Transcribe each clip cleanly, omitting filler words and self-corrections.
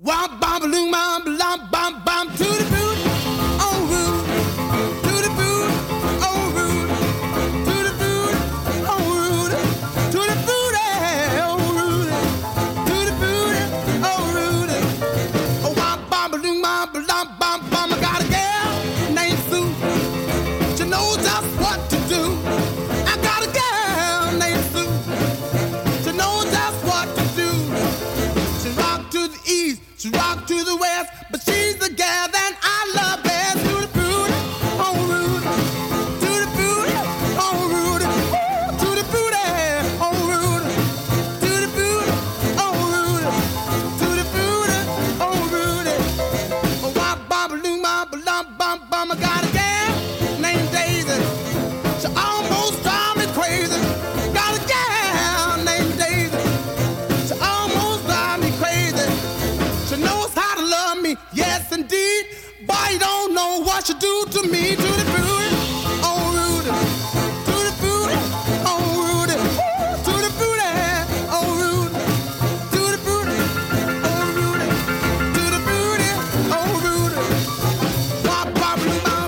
Womp bam balloon bam bam bam bam to the boot, on root, to the boot, on root, to the boot, on root, to the boot, on root, to the boot, on root. Oh, womp bam balloon bam bam bam bam. I got a girl named Sue. She knows just what to do. I got a girl named Sue. She knows just what to do. She rock to the east. She rock to the west, but she's the gal that I love best. To the booty, on root, to the booty, on root, to the booty, on root, to the booty, on root, to the booty, on root. Oh, wop, bop, loom, bop, lump, bump, bum. I got a gal named Daisy. She almost drives me crazy. Got a gal named Daisy. She almost drives me crazy. She knows how to love me, yes indeed. Boy, you don't know what she do to me. To the booty, on Rudy. To the booty, on Rudy. To the booty, on Rudy. To the booty, on Rudy. To the booty, on Rudy. Wop, wop, bop.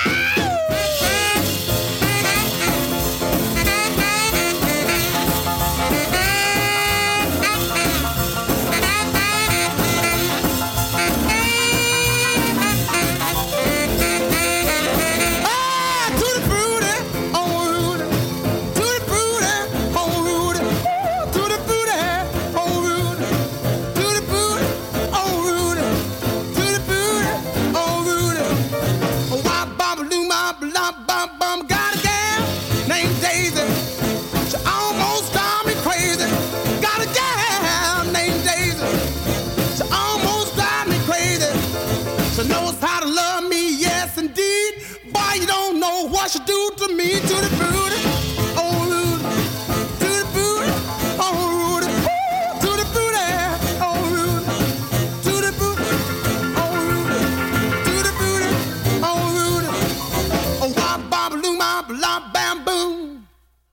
Got a gal named Daisy. She almost drives me crazy. Got a gal named Daisy. She almost drives me crazy. She knows how to love me, yes indeed. Boy, you don't know what she do to me. To the booty.